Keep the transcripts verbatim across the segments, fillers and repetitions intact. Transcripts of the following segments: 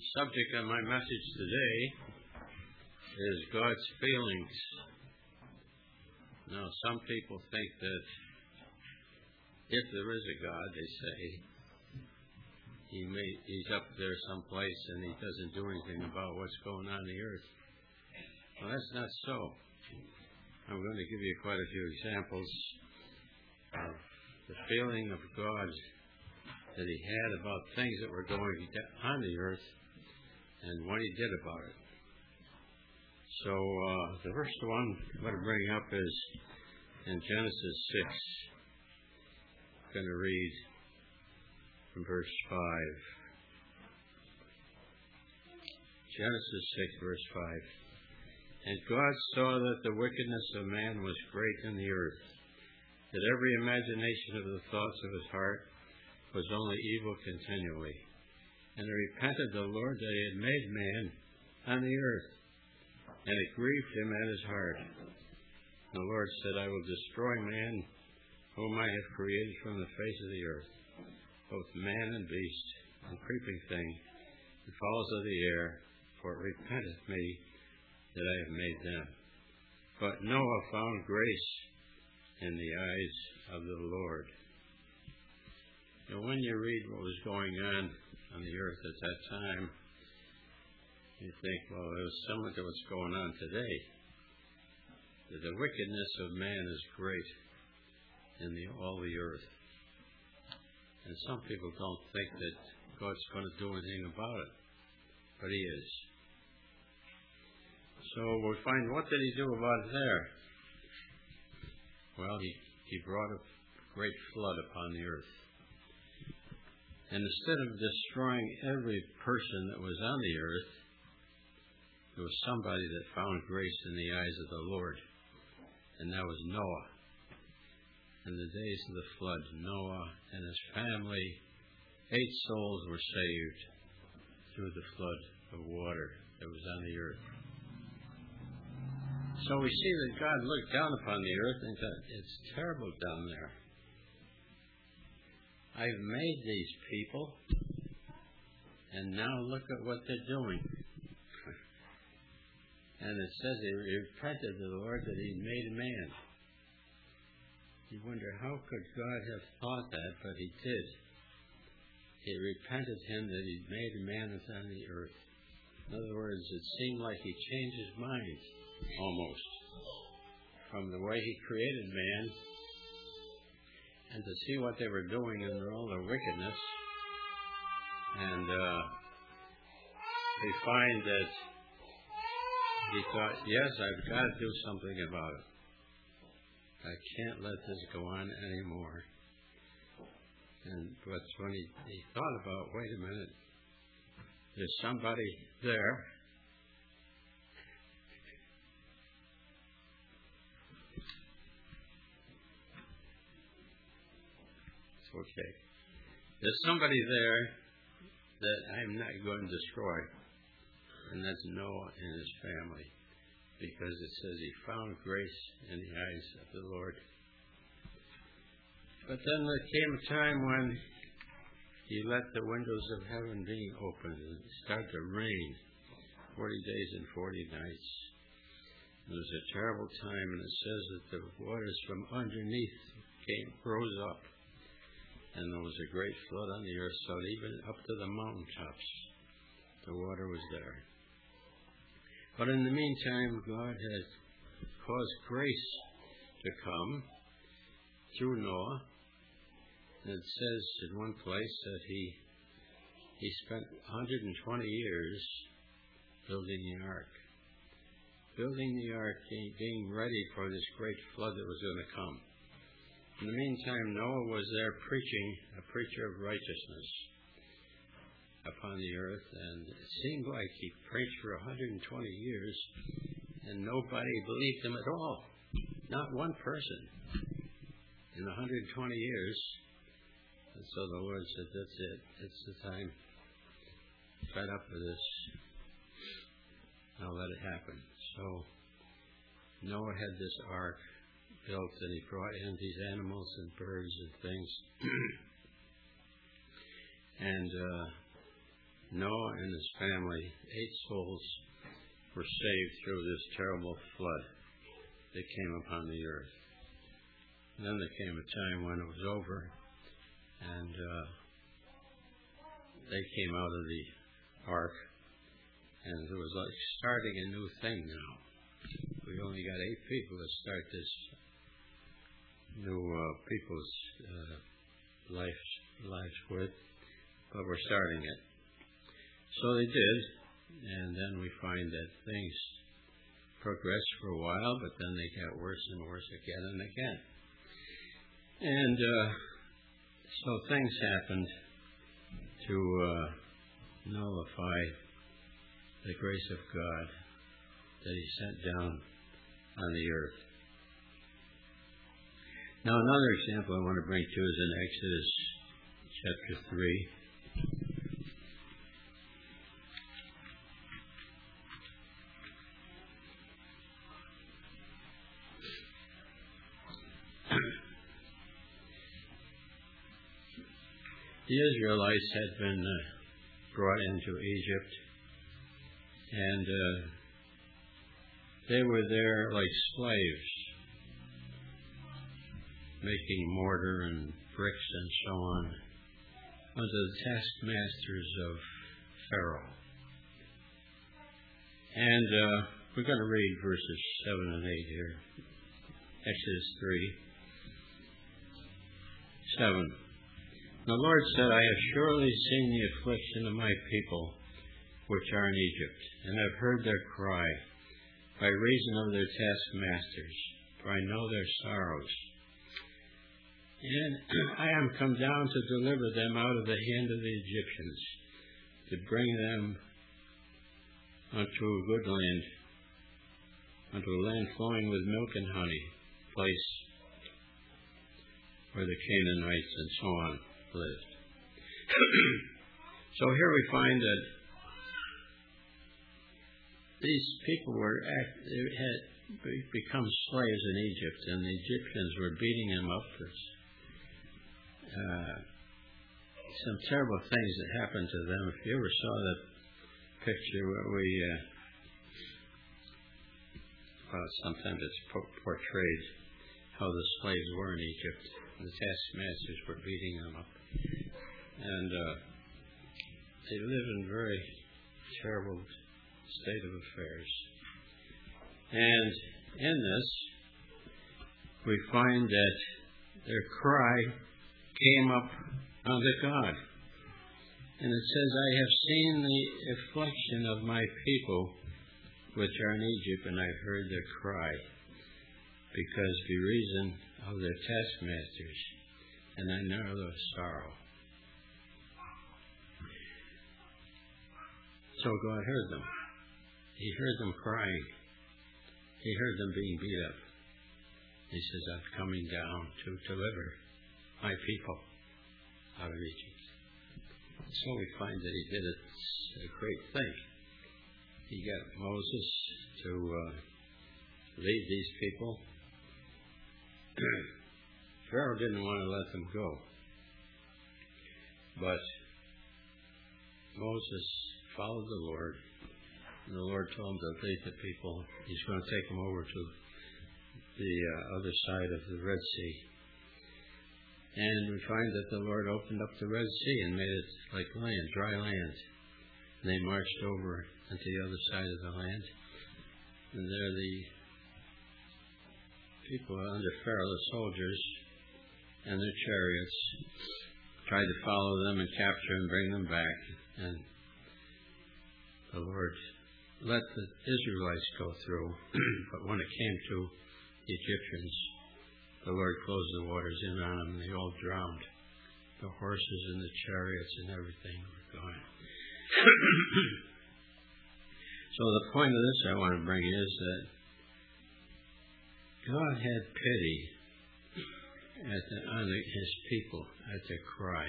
subject of my message today is God's feelings. Now, some people think that if there is a God, they say, he may, he's up there someplace and he doesn't do anything about what's going on in the earth. Well, that's not so. I'm going to give you quite a few examples of the feeling of God that he had about things that were going on the earth and what he did about it. So uh, the first one I'm going to bring up is in Genesis six. I'm going to read from verse five. Genesis six, verse five. And God saw that the wickedness of man was great in the earth, that every imagination of the thoughts of his heart was only evil continually. And he repented the Lord that he had made man on the earth, and it grieved him at his heart. The Lord said, I will destroy man whom I have created from the face of the earth, both man and beast, and creeping thing, and fowls of the air, for it repenteth me that I have made them. But Noah found grace in the eyes of the Lord. Now, when you read what was going on on the earth at that time, you think, well, it was similar to what's going on today. That the wickedness of man is great in the, all the earth. And some people don't think that God's going to do anything about it. But he is. So we find, what did he do about it there? Well, he, he brought a great flood upon the earth. And instead of destroying every person that was on the earth, there was somebody that found grace in the eyes of the Lord. And that was Noah. In the days of the flood, Noah and his family, eight souls were saved through the flood of water that was on the earth. So we see that God looked down upon the earth and thought, it's terrible down there. I've made these people, and now look at what they're doing. And it says he repented to the Lord that he made a man. You wonder, how could God have thought that? But he did. He repented him that he made a man that's on the earth. In other words, it seemed like he changed his mind, almost, from the way he created man, and to see what they were doing in all their wickedness. And uh, we find that he thought, yes, I've got to do something about it. I can't let this go on anymore. And but when he, he thought about, wait a minute, there's somebody there. It's okay. There's somebody there that I'm not going to destroy. And that's Noah and his family, because it says he found grace in the eyes of the Lord. But then there came a time when he let the windows of heaven be opened and it started to rain forty days and forty nights. It was a terrible time, and it says that the waters from underneath came, rose up, and there was a great flood on the earth, so that even up to the mountaintops, the water was there. But in the meantime, God had caused grace to come through Noah. And it says in one place that he he spent one hundred twenty years building the ark. Building the ark, being ready for this great flood that was going to come. In the meantime, Noah was there preaching, a preacher of righteousness upon the earth, and it seemed like he preached for one hundred twenty years, and nobody believed him at all. Not one person in one hundred twenty years. And so the Lord said, that's it. It's the time. Fed up with this. Now let it happen. So Noah had this ark built, and he brought in these animals and birds and things. and uh, Noah and his family, eight souls, were saved through this terrible flood that came upon the earth. And then there came a time when it was over, and uh, they came out of the ark, and it was like starting a new thing now. We only got eight people to start this new uh, people's uh, life, lives with, but we're starting it. So they did, and then we find that things progressed for a while, but then they got worse and worse again and again. And uh, so things happened to uh, nullify the grace of God that He sent down on the earth. Now, another example I want to bring to is in Exodus chapter three. The Israelites had been uh, brought into Egypt, and uh, they were there like slaves, making mortar and bricks and so on, under the taskmasters of Pharaoh. And uh, we're going to read verses seven and eight here. Exodus three. seven. The Lord said, I have surely seen the affliction of my people which are in Egypt, and have heard their cry by reason of their taskmasters, for I know their sorrows. And I am come down to deliver them out of the hand of the Egyptians, to bring them unto a good land, unto a land flowing with milk and honey, place where the Canaanites and so on lived. So here we find that these people were act, had become slaves in Egypt, and the Egyptians were beating them up for uh, some terrible things that happened to them. If you ever saw that picture where we, uh, well, sometimes it's portrayed how the slaves were in Egypt. The taskmasters were beating them up. And uh, they lived in a very terrible state of affairs. And in this, we find that their cry came up unto God. And it says, I have seen the affliction of my people which are in Egypt, and I heard their cry, because by reason of their taskmasters, and I know their sorrow. So God heard them. He heard them crying. He heard them being beat up. He says, I'm coming down to deliver my people out of Egypt. So we find that he did it, a great thing. He got Moses to uh, lead these people. Pharaoh didn't want to let them go. But Moses followed the Lord, and the Lord told him to lead the people. He's going to take them over to the uh, other side of the Red Sea. And we find that the Lord opened up the Red Sea and made it like land, dry land. And they marched over onto the other side of the land. And there the people under Pharaoh, the soldiers, and their chariots, tried to follow them and capture and bring them back. And the Lord let the Israelites go through. But when it came to the Egyptians, the Lord closed the waters in on them, and they all drowned. The horses and the chariots and everything were gone. So the point of this I want to bring is that God had pity at the, on the, His people at their cry.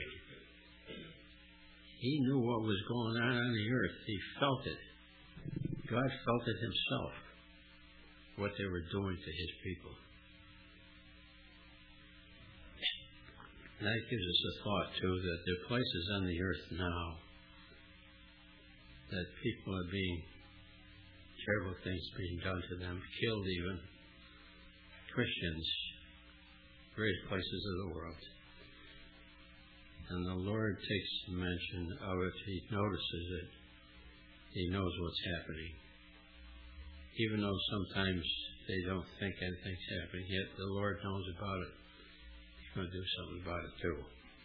He knew what was going on on the earth. He felt it. God felt it Himself, what they were doing to His people. And that gives us a thought, too, that there are places on the earth now that people are being, terrible things being done to them, killed even, Christians, various places of the world. And the Lord takes mention of it. He notices it. He knows what's happening. Even though sometimes they don't think anything's happening, yet the Lord knows about it. He's going to do something about it too.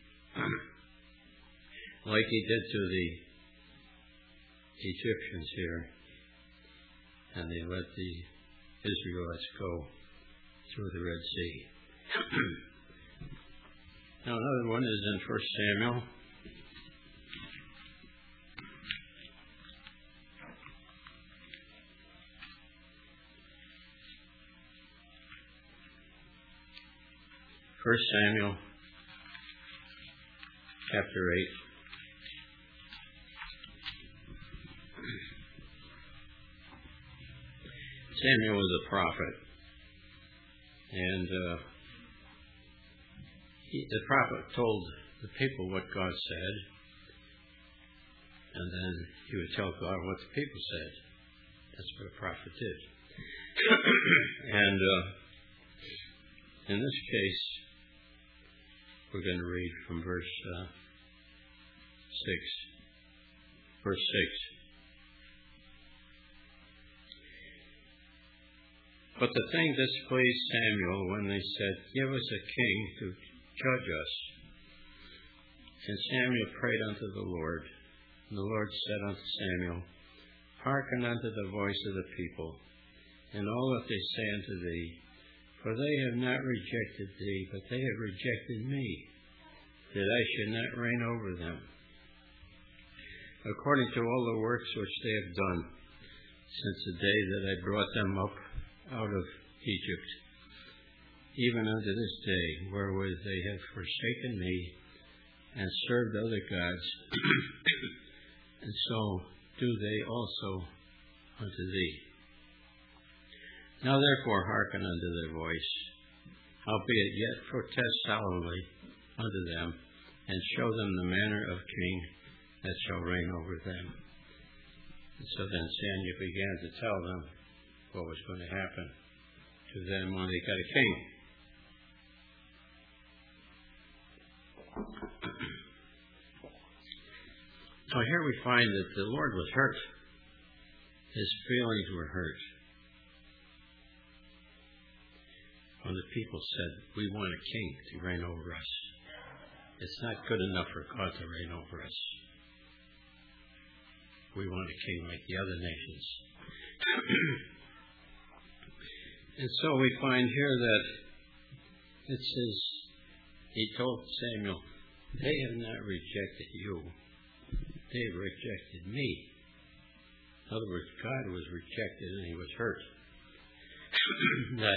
Like He did to the Egyptians here, and they let the Israelites go through the Red Sea. Now another one is in First Samuel. First Samuel, chapter eight. Samuel was a prophet, and uh, he, the prophet told the people what God said, and then he would tell God what the people said. That's what a prophet did. and uh, in this case, we're going to read from verse uh, six. Verse six. But the thing displeased Samuel when they said, "Give us a king to judge us." And Samuel prayed unto the Lord. And the Lord said unto Samuel, "Hearken unto the voice of the people, and all that they say unto thee. For they have not rejected thee, but they have rejected me, that I should not reign over them, according to all the works which they have done, since the day that I brought them up out of Egypt, even unto this day, wherewith they have forsaken me, and served other gods, and so do they also unto thee. Now therefore hearken unto their voice, howbeit yet protest solemnly unto them, and show them the manner of king that shall reign over them." And so then Samuel began to tell them what was going to happen to them when they got a king. So here we find that the Lord was hurt. His feelings were hurt when the people said, "We want a king to reign over us. It's not good enough for God to reign over us. We want a king like the other nations." And so we find here that it says, he told Samuel, "They have not rejected you. They have rejected me." In other words, God was rejected and he was hurt. That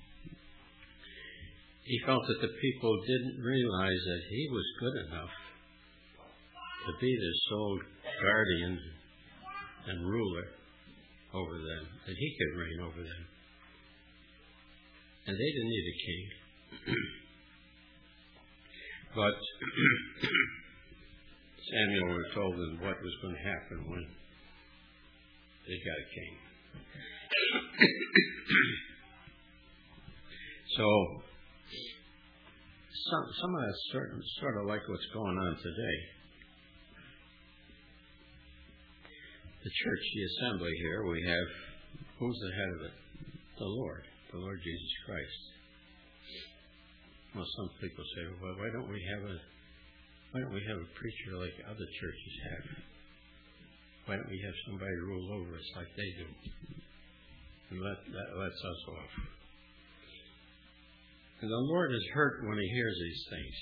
he felt that the people didn't realize that he was good enough to be their sole guardian and ruler over them, that he could reign over them. And they didn't need a king. But Samuel was told them what was going to happen when they got a king. So, some, some of that's sort of, sort of like what's going on today. The church, the assembly here, we have, who's the head of it? The Lord, the Lord Jesus Christ. Well, some people say, well, why don't we have a, why don't we have a preacher like other churches have? Why don't we have somebody rule over us like they do? And let, that lets us off. And the Lord is hurt when he hears these things.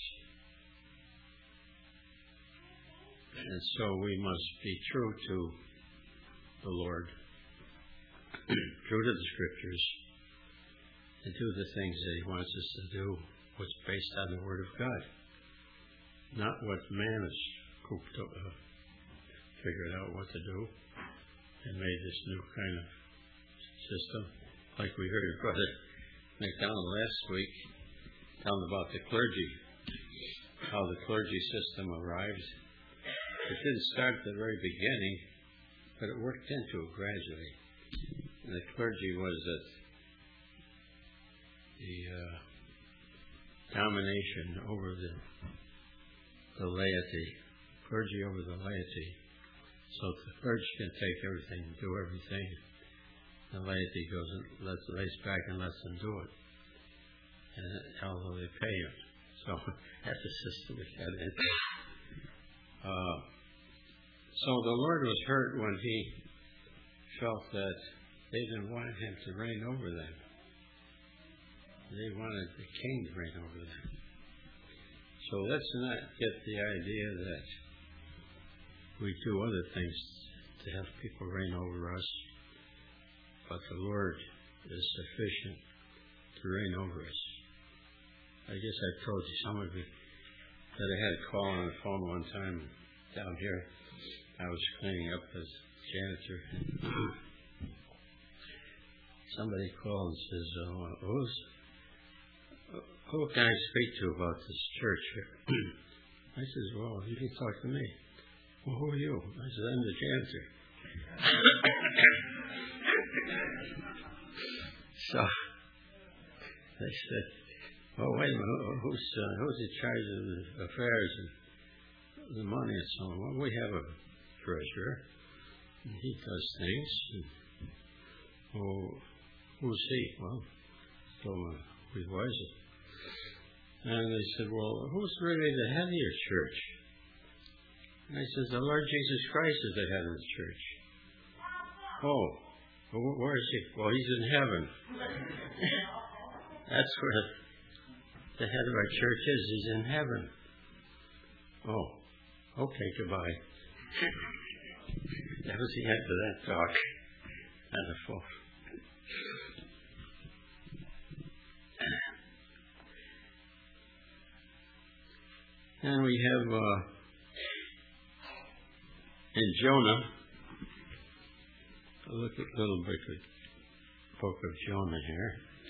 And so we must be true to the Lord, true to the Scriptures, and do the things that he wants us to do, what's based on the Word of God. Not what man has cooped up, uh, figured out what to do and made this new kind of system. Like we heard of Brother McDonald last week, telling about the clergy, how the clergy system arrived. It didn't start at the very beginning. but it worked into it gradually. And the clergy was that the uh, domination over the the laity, clergy over the laity. So if the clergy can take everything, do everything, the laity goes and lets, lays back and lets them do it, and although they pay them. So that's the system we had in. Uh, so the Lord was hurt when He felt that they didn't want Him to reign over them. They wanted the king to reign over them. So let's not get the idea that we do other things to have people reign over us, but the Lord is sufficient to reign over us. I guess I told you, some of you, that I had a call on the phone one time down here. I was cleaning up as janitor. Somebody called and says, oh, who's, who can I speak to about this church here? I says, well, you can talk to me. Well, who are you? I said, I'm the janitor. So they said, oh, wait a minute, who's, uh, who's in charge of the affairs and the money and so on? Well, we have a treasurer, and he does things. And, oh, who's he? Well, I told him who he was. And they said, well, who's really the head of your church? And I said, the Lord Jesus Christ is the head of the church. Oh, well, where is he? Well, he's in heaven. That's where the head of our church is. He's in heaven. Oh, okay, goodbye. That was the end of that talk on the phone. And we have uh, in Jonah, look at a little bit of the book of Jonah here.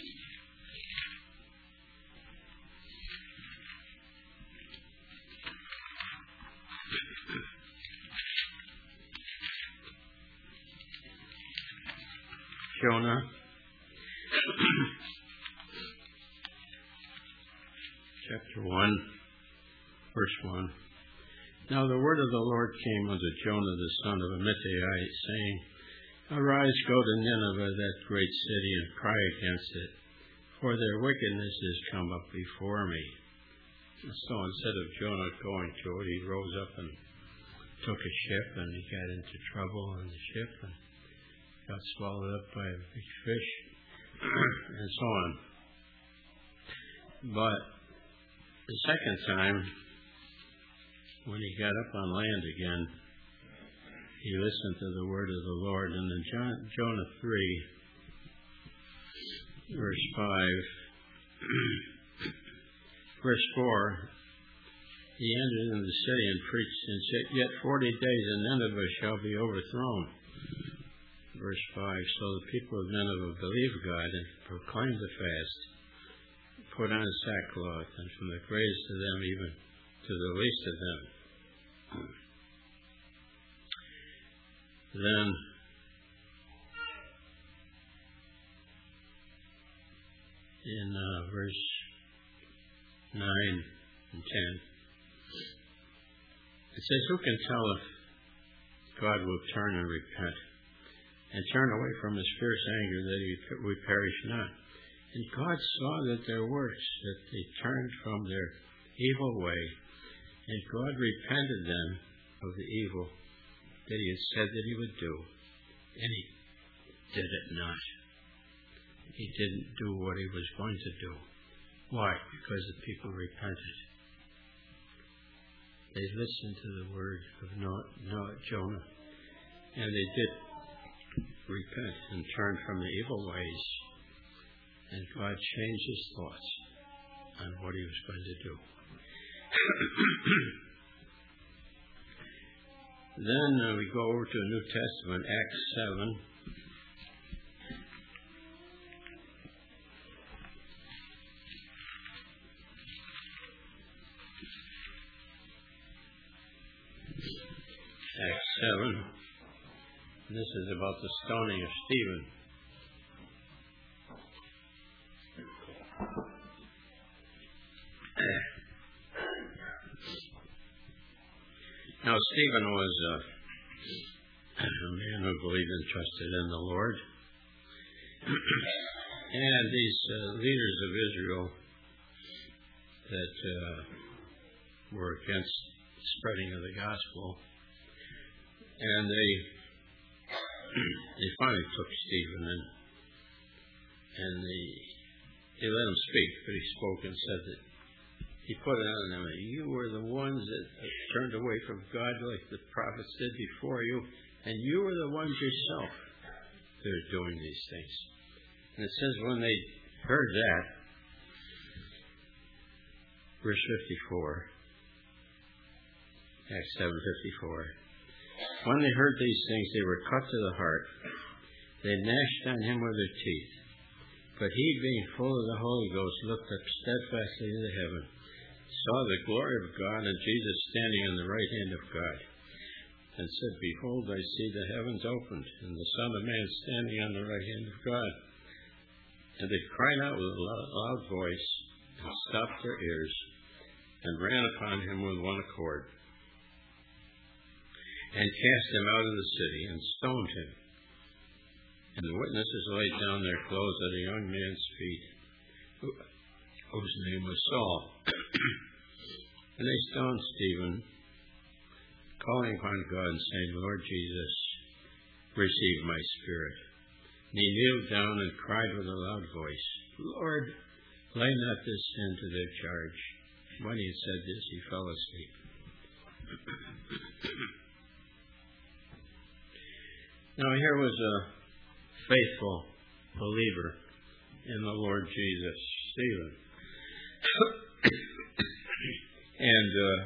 Jonah. Chapter one, verse one. Now the word of the Lord came unto Jonah the son of Amittai, saying, Arise, go to Nineveh, that great city, and cry against it, for their wickedness is come up before me. And so instead of Jonah going to it, he rose up and took a ship, and he got into trouble on the ship, and got swallowed up by a big fish, and so on. But the second time, when he got up on land again, he listened to the word of the Lord. And in John, Jonah three, verse five, verse four, he entered into the city and preached and said, Yet forty days and Nineveh shall be overthrown. Verse five, so the people of Nineveh believed God and proclaimed the fast, put on sackcloth, and from the greatest of them even to the least of them. Then in uh, verse nine and ten, it says, Who can tell if God will turn and repent, and turn away from his fierce anger, that we perish not? And God saw that their works, that they turned from their evil way, and God repented them of the evil that he had said that he would do. And he did it not. He didn't do what he was going to do. Why? Because the people repented. They listened to the word of Noah, Noah, Jonah, and they did repent and turn from the evil ways. And God changed his thoughts on what he was going to do. Then uh, we go over to the New Testament, Acts seven. Acts seven. This is about the stoning of Stephen. Now, Stephen was uh, a man who believed and trusted in the Lord. And these uh, leaders of Israel that uh, were against spreading of the gospel, and they they finally took Stephen and and they they let him speak, but he spoke and said that he put it on them. You were the ones that turned away from God like the prophets did before you, and you were the ones yourself that are doing these things. And it says when they heard that, verse fifty-four, Acts seven fifty-four. When they heard these things, they were cut to the heart. They gnashed on him with their teeth. But he, being full of the Holy Ghost, looked up steadfastly into heaven, saw the glory of God, and Jesus standing on the right hand of God, and said, Behold, I see the heavens opened, and the Son of Man standing on the right hand of God. And they cried out with a loud voice, and stopped their ears, and ran upon him with one accord, and cast him out of the city, and stoned him. And the witnesses laid down their clothes at a young man's feet, who, whose name was Saul. And they stoned Stephen, calling upon God and saying, Lord Jesus, receive my spirit. And he kneeled down and cried with a loud voice, Lord, lay not this sin to their charge. When he had said this, he fell asleep. Now here was a faithful believer in the Lord Jesus, Stephen. and uh,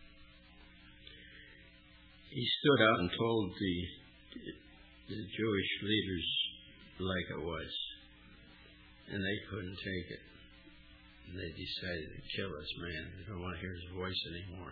he stood out and told the, the Jewish leaders like it was. And they couldn't take it. And they decided to kill this man. They don't want to hear his voice anymore.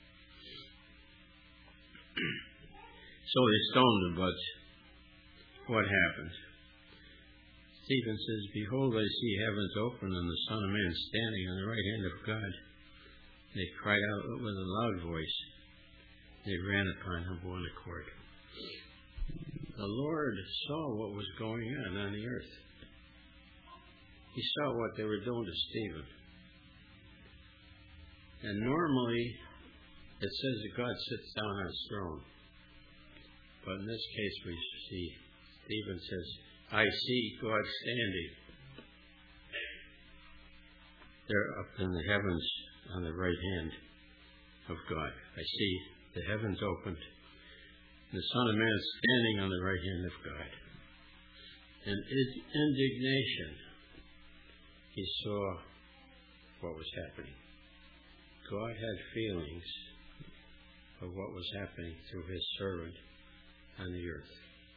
So they stoned him, but what happened? Stephen says, Behold, I see heavens open and the Son of Man standing on the right hand of God. They cried out with a loud voice. They ran upon him with one accord. The Lord saw what was going on on the earth. He saw what they were doing to Stephen. And normally, it says that God sits down on his throne. But in this case, we see Stephen says, I see God standing there up in the heavens on the right hand of God. I see the heavens opened, the Son of Man standing on the right hand of God. In indignation, he saw what was happening. God had feelings of what was happening through his servant on the earth.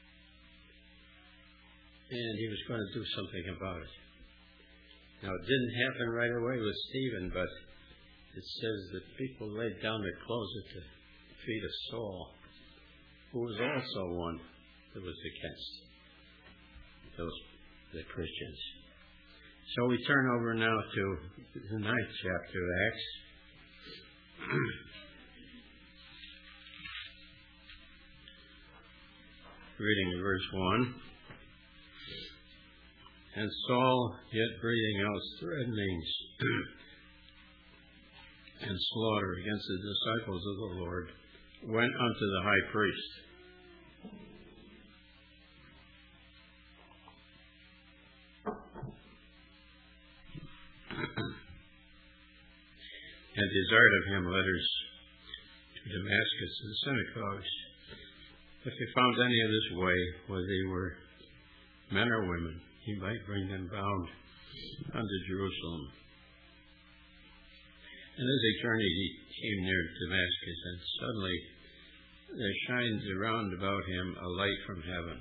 And he was going to do something about it. Now, it didn't happen right away with Stephen, but it says that people laid down their clothes at the feet of Saul, who was also one that was against those the Christians. So we turn over now to the ninth chapter of Acts. Reading verse one. And Saul, yet breathing out threatenings and slaughter against the disciples of the Lord, went unto the high priest. And desired of him letters to Damascus and synagogues, if he found any of this way, whether they were men or women, he might bring them bound unto Jerusalem. And as they journeyed, he came near Damascus, and suddenly there shines around about him a light from heaven.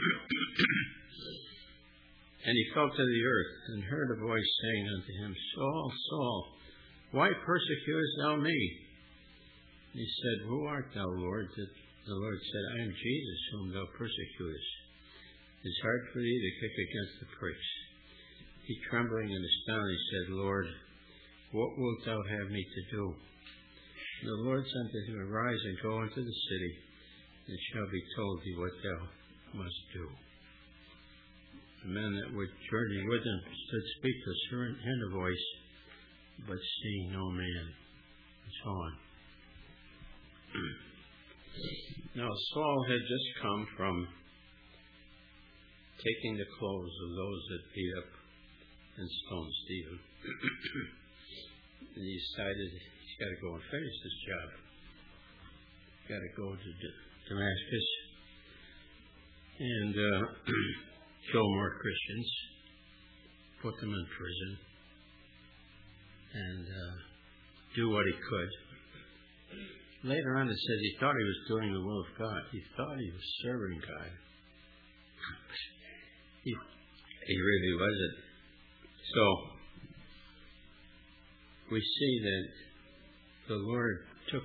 And he fell to the earth, and heard a voice saying unto him, Saul, Saul, why persecutest thou me? And he said, Who art thou, Lord? That The Lord said, I am Jesus whom thou persecutest. It is hard for thee to kick against the pricks. He, trembling and astonished, said, Lord, what wilt thou have me to do? And the Lord said to him, Arise and go into the city, and it shall be told thee what thou must do. The men that were journeying with him stood speechless, hearing a voice, but seeing no man, and so on. Now Saul had just come from taking the clothes of those that beat up and stoned Stephen. And he decided he's got to go and finish this job. He's got to go to Damascus and uh, kill more Christians, put them in prison, and uh, do what he could. Later on it says he thought he was doing the will of God. He thought he was serving God. he, he really wasn't. So, we see that the Lord took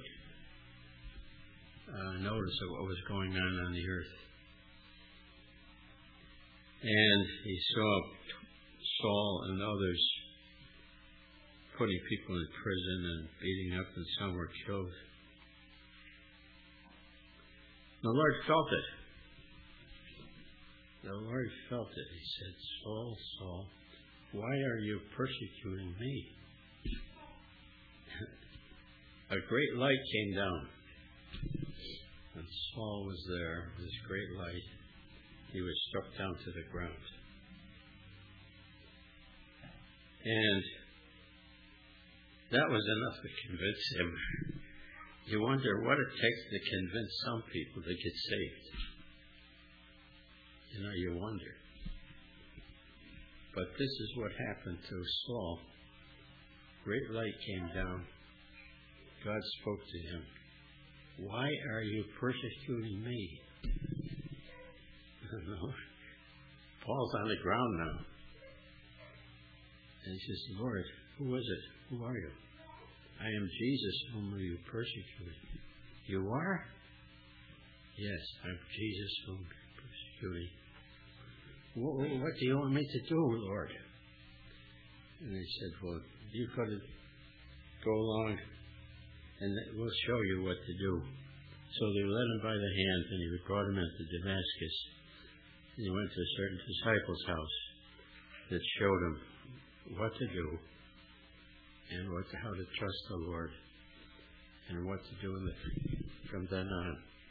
uh, notice of what was going on on the earth. And he saw Saul and others putting people in prison and beating up, and some were killed. The Lord felt it. The Lord felt it. He said, Saul, Saul, why are you persecuting me? A great light came down. And Saul was there with this great light. He was struck down to the ground. And that was enough to convince him. You wonder what it takes to convince some people to get saved. You know, you wonder. But this is what happened to Saul. Great light came down. God spoke to him. Why are you persecuting me? No. Paul's on the ground now. And he says, Lord, who is it? Who are you? I am Jesus whom you persecuted. You are? Yes, I'm Jesus whom you persecuted. What, what do you want me to do, Lord? And he said, well, you've got to go along and we'll show you what to do. So they led him by the hand and he brought him into Damascus. And he went to a certain disciple's house that showed him what to do and what to, how to trust the Lord and what to do with it from then on.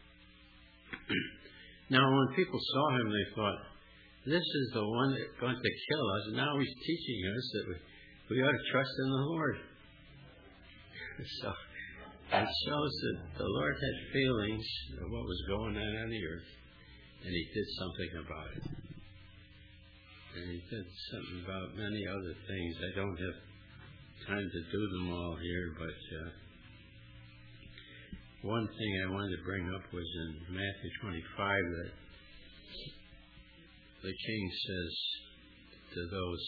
Now, when people saw him, they thought, this is the one that's going to kill us. Now he's teaching us that we, we ought to trust in the Lord. So it shows that the Lord had feelings of what was going on on the earth, and he did something about it. And he did something about many other things. I don't have time to do them all here, but uh, one thing I wanted to bring up was in Matthew twenty-five that the king says to those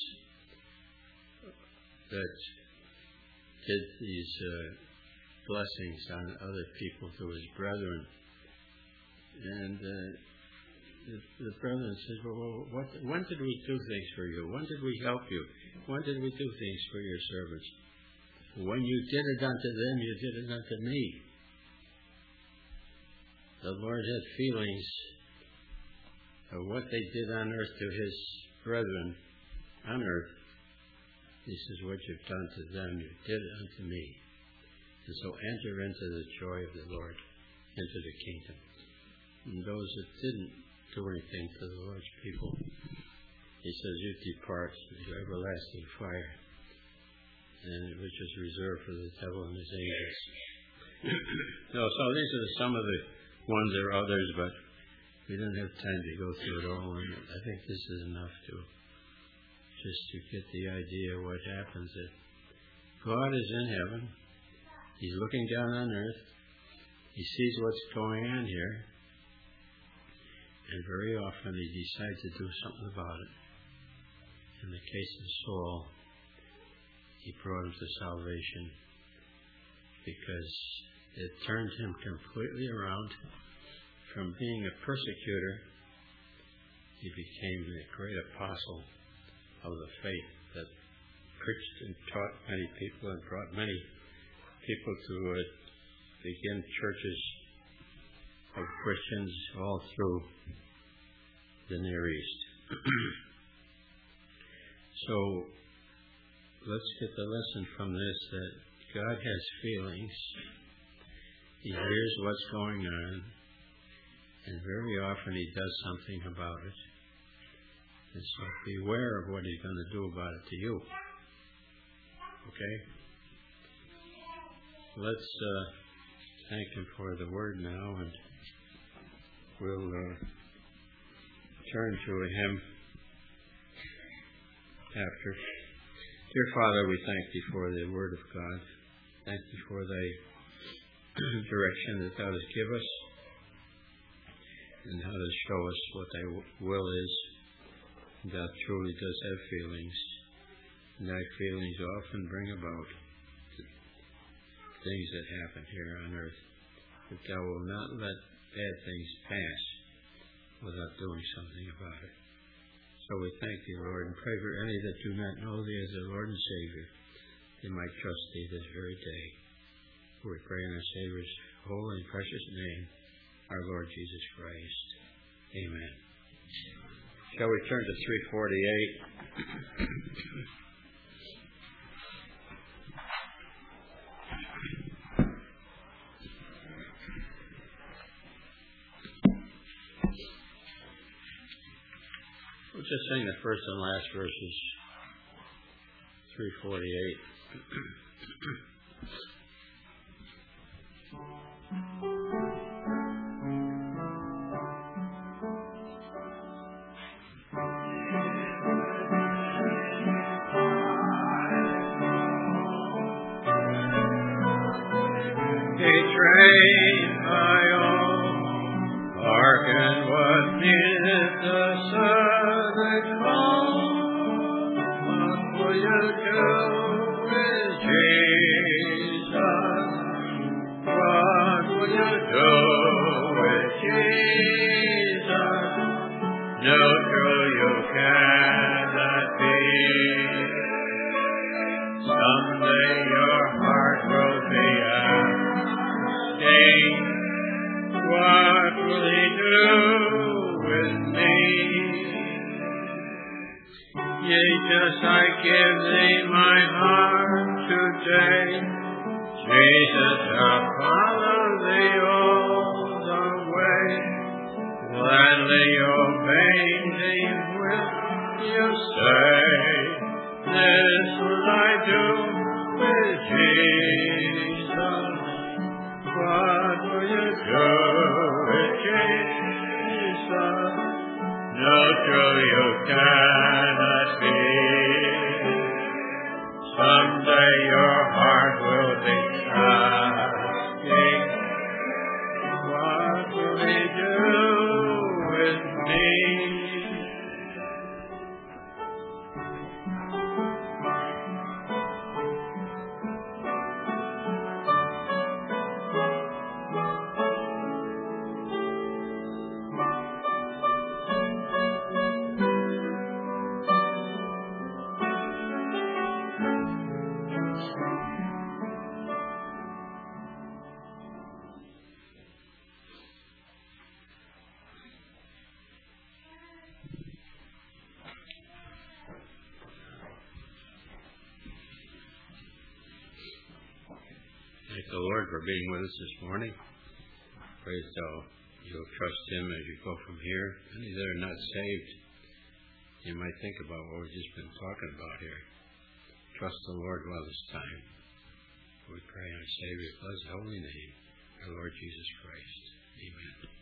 that did these uh, blessings on other people, to his brethren, and uh, the, the brethren said, well, what, when did we do things for you? When did we help you? When did we do things for your servants? When you did it unto them, you did it unto me. The Lord had feelings of what they did on earth to his brethren on earth. He says, what you've done to them, you did it unto me. And so enter into the joy of the Lord, into the kingdom. And those that didn't do anything to the Lord's people, he says, you depart into everlasting fire. And it was just reserved for the devil and his angels. no, so these are some of the ones. There are others, but we don't have time to go through it all. And I think this is enough to just to get the idea of what happens. That God is in heaven. He's looking down on earth. He sees what's going on here. And very often he decides to do something about it. In the case of Saul, he brought him to salvation because it turned him completely around. from being a persecutor, he became the great apostle of the faith that preached and taught many people and brought many people to uh, begin churches of Christians all through the Near East. So let's get the lesson from this, that God has feelings. He hears what's going on, and very often he does something about it. And so beware of what he's going to do about it to you. Okay? Let's uh, thank him for the word now, and we'll uh, turn to him after. Dear Father, we thank thee for the word of God. Thank thee for thy direction that thou dost give us, and how to show us what thy will is. Thou truly does have feelings, and thy feelings often bring about things that happen here on earth. But thou will not let bad things pass without doing something about it. So we thank thee, Lord, and pray for any that do not know thee as their Lord and Savior, they might trust thee this very day. We pray in our Savior's holy and precious name, our Lord Jesus Christ. Amen. Shall we turn to three forty-eight? We'll just sing the first and last verses, three forty-eight. Train my own, hearken what meaneth the Southern call. What will you do with Jesus? What will you do with Jesus? Neutral you cannot be. Someday your heart will be out. What will he do with me? Jesus, I give thee my heart today. Jesus, I'll follow thee all the way. Gladly obeying thee will you say. This will I do with Jesus. What will you do with Jesus? No true you cannot be. Someday your heart will be trusting. What will he do with me? Thank the Lord for being with us this morning. Pray that you'll trust him as you go from here. Any that are not saved, you might think about what we've just been talking about here. Trust the Lord while this time. We pray in our Savior's blessed holy name, our Lord Jesus Christ. Amen.